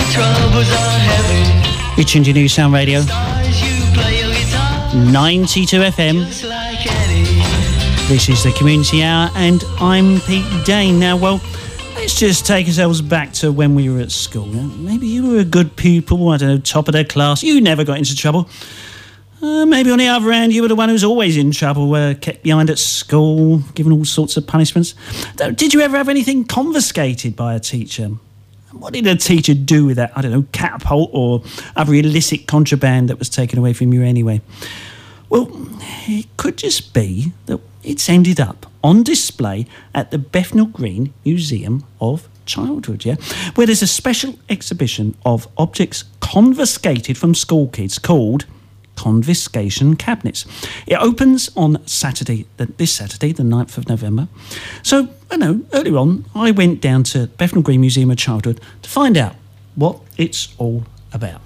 troubles are heavy. You're tuned to New Sound Radio, 92 FM. This is the Community Hour, and I'm Pete Dane. Now, well, let's just take ourselves back to when we were at school. Maybe you were a good pupil, I don't know, top of the class. You never got into trouble. Maybe on the other hand, you were the one who was always in trouble, kept behind at school, given all sorts of punishments. Did you ever have anything confiscated by a teacher? What did a teacher do with that, I don't know, catapult or other illicit contraband that was taken away from you anyway? Well, it could just be that it's ended up on display at the Bethnal Green Museum of Childhood, where there's a special exhibition of objects confiscated from school kids called Confiscation Cabinets. It opens on this Saturday, the 9th of November. So, earlier on, I went down to Bethnal Green Museum of Childhood to find out what it's all about.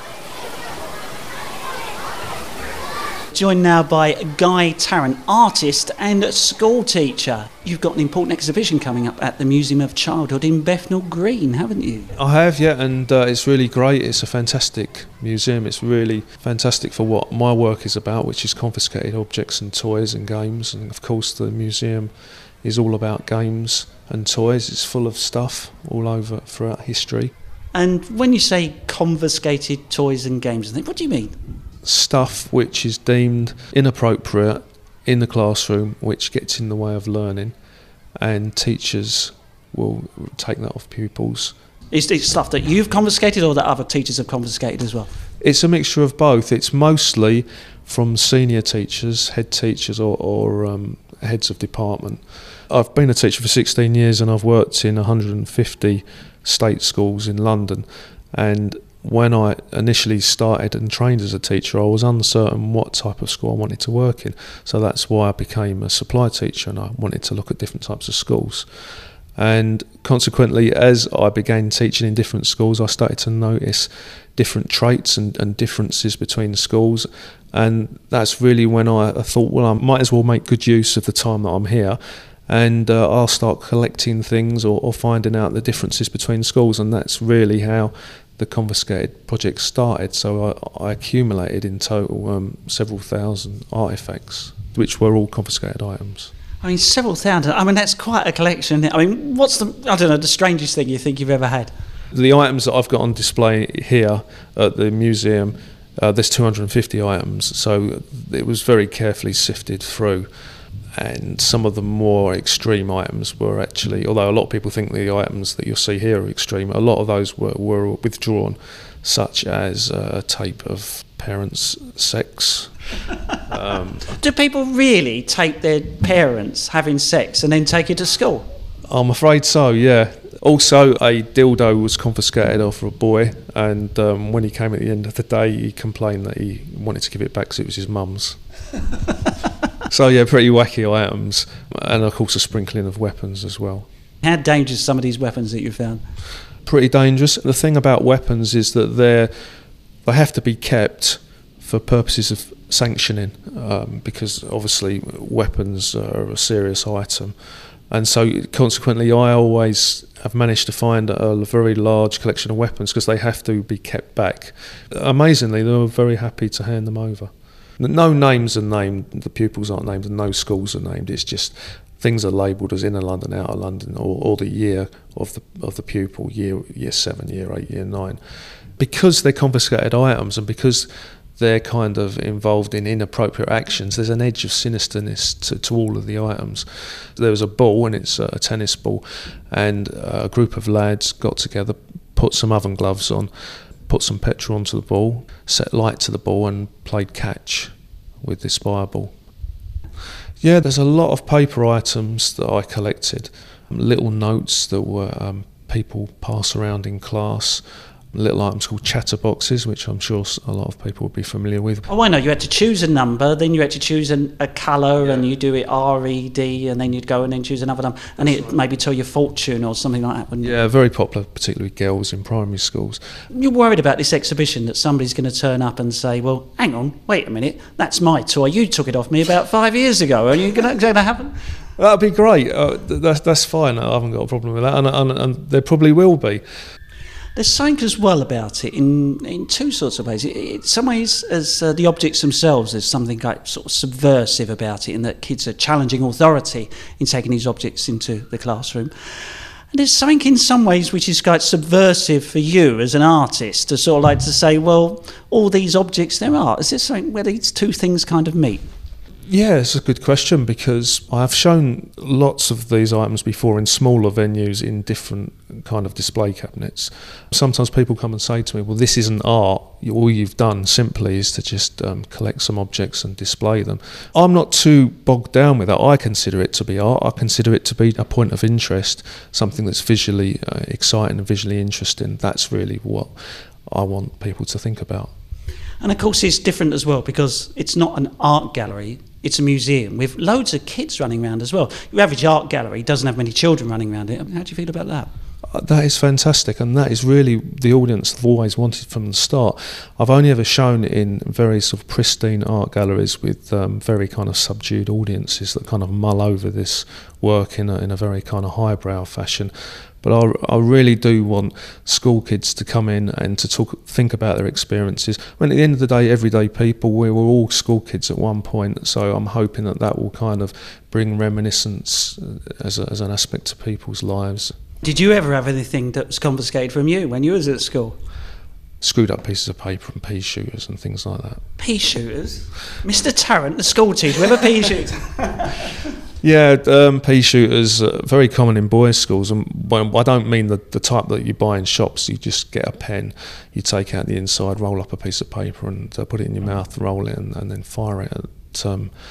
Joined now by Guy Tarrant, artist and school teacher. You've got an important exhibition coming up at the Museum of Childhood in Bethnal Green, haven't you? I have, yeah, and it's really great. It's a fantastic museum. It's really fantastic for what my work is about, which is confiscated objects and toys and games. And of course the museum is all about games and toys. It's full of stuff all over throughout history. And when you say confiscated toys and games, what do you mean? Stuff which is deemed inappropriate in the classroom, which gets in the way of learning, and teachers will take that off pupils. Is it stuff that you've confiscated or that other teachers have confiscated as well? It's a mixture of both. It's mostly from senior teachers, head teachers or heads of department. I've been a teacher for 16 years and I've worked in 150 state schools in London, and when I initially started and trained as a teacher, I was uncertain what type of school I wanted to work in. So that's why I became a supply teacher, and I wanted to look at different types of schools. And consequently, as I began teaching in different schools, I started to notice different traits and differences between schools. And that's really when I thought, well, I might as well make good use of the time that I'm here, and I'll start collecting things or finding out the differences between schools. And that's really how the confiscated project started. So I accumulated in total several thousand artefacts, which were all confiscated items. I mean, several thousand. I mean, that's quite a collection. I mean, what's the strangest thing you think you've ever had? The items that I've got on display here at the museum, there's 250 items, so it was very carefully sifted through. And some of the more extreme items were actually, although a lot of people think the items that you'll see here are extreme, a lot of those were withdrawn, such as a tape of parents' sex. Do people really take their parents having sex and then take it to school? I'm afraid so, yeah. Also, a dildo was confiscated off a boy, and when he came at the end of the day, he complained that he wanted to give it back because it was his mum's. So yeah, pretty wacky items, and of course a sprinkling of weapons as well. How dangerous are some of these weapons that you found? Pretty dangerous. The thing about weapons is that they have to be kept for purposes of sanctioning, because obviously weapons are a serious item. And so consequently I always have managed to find a very large collection of weapons because they have to be kept back. Amazingly, they were very happy to hand them over. No names are named, the pupils aren't named, and no schools are named. It's just things are labelled as inner London, outer London, or the year of the pupil, year 7, year 8, year 9. Because they're confiscated items and because they're kind of involved in inappropriate actions, there's an edge of sinisterness to all of the items. There was a ball, and it's a tennis ball, and a group of lads got together, put some oven gloves on, put some petrol onto the ball, set light to the ball and played catch with this fireball. Yeah, there's a lot of paper items that I collected, little notes that were people pass around in class, little items called chatterboxes, which I'm sure a lot of people would be familiar with. Oh, I know. You had to choose a number, then you had to choose a colour, and you do it R-E-D, and then you'd go and then choose another number, and it maybe tell your fortune or something like that, wouldn't it? Yeah, very popular, particularly with girls in primary schools. You're worried about this exhibition that somebody's going to turn up and say, well, hang on, wait a minute, that's my toy, you took it off me about 5 years ago, are you going to happen? That'd be great. That's fine. I haven't got a problem with that, and there probably will be. There's something as well about it in two sorts of ways. In some ways, as the objects themselves, there's something like sort of subversive about it, in that kids are challenging authority in taking these objects into the classroom. And there's something in some ways which is quite subversive for you as an artist, to sort of like to say, well, all these objects, they're art. Is there something where these two things kind of meet? Yeah, it's a good question, because I've shown lots of these items before in smaller venues in different kind of display cabinets. Sometimes people come and say to me, well, this isn't art. All you've done simply is to just collect some objects and display them. I'm not too bogged down with that. I consider it to be art. I consider it to be a point of interest, something that's visually exciting and visually interesting. That's really what I want people to think about. And of course it's different as well, because it's not an art gallery, it's a museum with loads of kids running around as well. Your average art gallery doesn't have many children running around it. I mean, how do you feel about that? That is fantastic, and that is really the audience I've always wanted from the start. I've only ever shown in very sort of pristine art galleries with very kind of subdued audiences that kind of mull over this work in a very kind of highbrow fashion. But I really do want school kids to come in and to think about their experiences. I mean, at the end of the day, everyday people, we were all school kids at one point, so I'm hoping that will kind of bring reminiscence as an aspect to people's lives. Did you ever have anything that was confiscated from you when you was at school? Screwed up pieces of paper and pea shooters and things like that. Pea shooters? Mr. Tarrant, the school teacher, with a pea shooter? Yeah, pea shooters, very common in boys' schools. And I don't mean the type that you buy in shops. You just get a pen, you take out the inside, roll up a piece of paper and put it in your mouth, roll it and then fire it at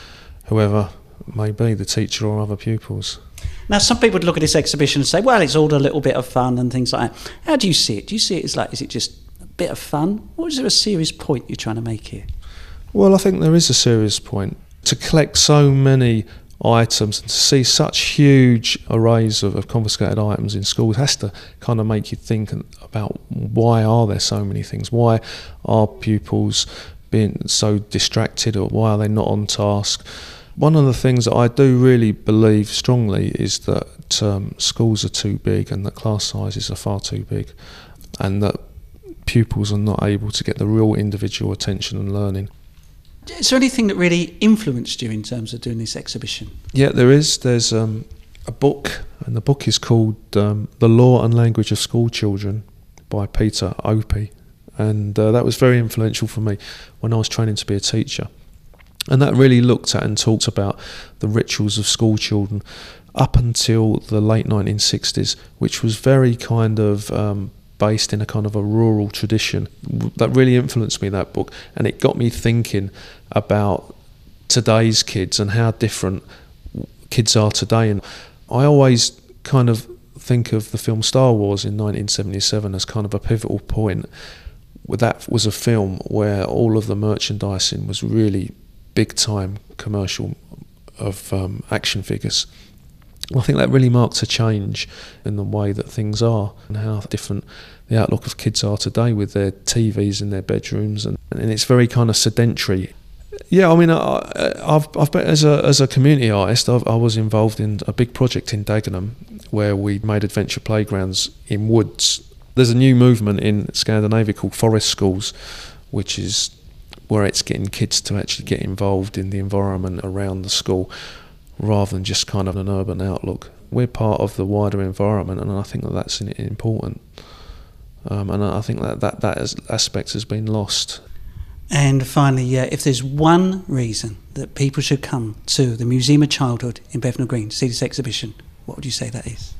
whoever may be, the teacher or other pupils. Now, some people would look at this exhibition and say, well, it's all a little bit of fun and things like that. How do you see it? Do you see it as like, is it just a bit of fun? Or is there a serious point you're trying to make here? Well, I think there is a serious point. To collect so many items and to see such huge arrays of confiscated items in schools has to kind of make you think about, why are there so many things? Why are pupils being so distracted, or why are they not on task? One of the things that I do really believe strongly is that schools are too big and that class sizes are far too big, and that pupils are not able to get the real individual attention and learning. Is there anything that really influenced you in terms of doing this exhibition? Yeah, there is. There's a book, and the book is called The Law and Language of School Children by Peter Opie, and that was very influential for me when I was training to be a teacher. And that really looked at and talked about the rituals of school children up until the late 1960s, which was very kind of based in a kind of a rural tradition. That really influenced me, that book, and it got me thinking about today's kids and how different kids are today. And I always kind of think of the film Star Wars in 1977 as kind of a pivotal point. That was a film where all of the merchandising was really big time commercial of action figures. I think that really marks a change in the way that things are and how different the outlook of kids are today with their TVs in their bedrooms, and it's very kind of sedentary. Yeah, I mean, I've been, as a community artist, I was involved in a big project in Dagenham where we made adventure playgrounds in woods. There's a new movement in Scandinavia called forest schools, which is where it's getting kids to actually get involved in the environment around the school rather than just kind of an urban outlook. We're part of the wider environment, and I think that that's important. And I think that aspect has been lost. And finally, if there's one reason that people should come to the Museum of Childhood in Bethnal Green to see this exhibition, what would you say that is?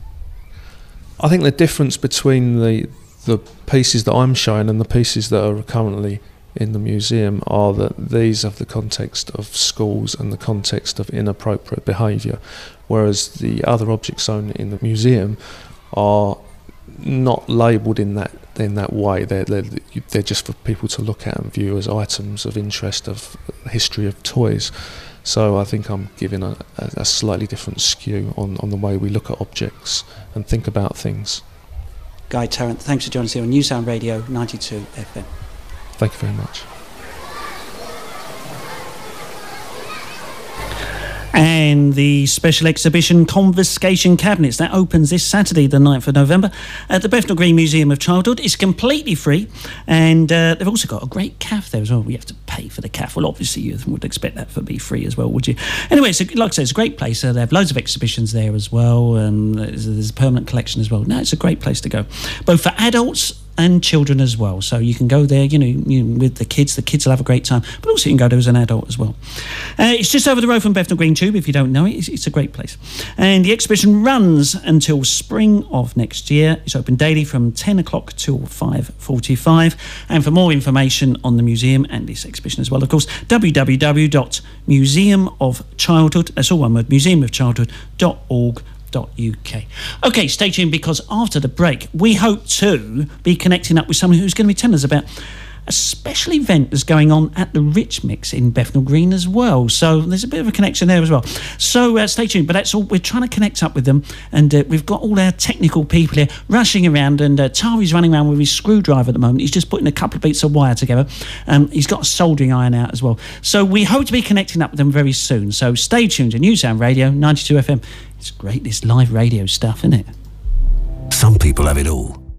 I think the difference between the pieces that I'm showing and the pieces that are currently in the museum are that these have the context of schools and the context of inappropriate behaviour, whereas the other objects shown in the museum are not labelled in that way. They're just for people to look at and view as items of interest of history of toys. So I think I'm giving a slightly different skew on the way we look at objects and think about things. Guy Tarrant, thanks for joining us here on New Sound Radio 92 FM. Thank you very much. And the special exhibition Confiscation Cabinets, that opens this Saturday, the 9th of November, at the Bethnal Green Museum of Childhood. It's completely free, and they've also got a great cafe there as well. You have to pay for the cafe. Well, obviously you would expect that to be free as well, would you? Anyway, so like I said, it's a great place. They have loads of exhibitions there as well, and there's a permanent collection as well. No, it's a great place to go, both for adults and children as well. So you can go there, with the kids will have a great time, but also you can go there as an adult as well. It's just over the road from Bethnal Green Tube, if you don't know it. It's a great place. And the exhibition runs until spring of next year. It's open daily from 10 o'clock till 5:45. And for more information on the museum and this exhibition as well, of course, www.museumofchildhood, that's all one word, museumofchildhood.org.uk. Okay, stay tuned, because after the break we hope to be connecting up with someone who's going to be telling us about a special event that's going on at the Rich Mix in Bethnal Green as well. So there's a bit of a connection there as well. So stay tuned. But that's all. We're trying to connect up with them, and we've got all our technical people here rushing around, and Tari's running around with his screwdriver at the moment. He's just putting a couple of bits of wire together. He's got a soldering iron out as well. So we hope to be connecting up with them very soon. So stay tuned to New Sound Radio 92 FM. It's great, this live radio stuff, isn't it? Some people have it all.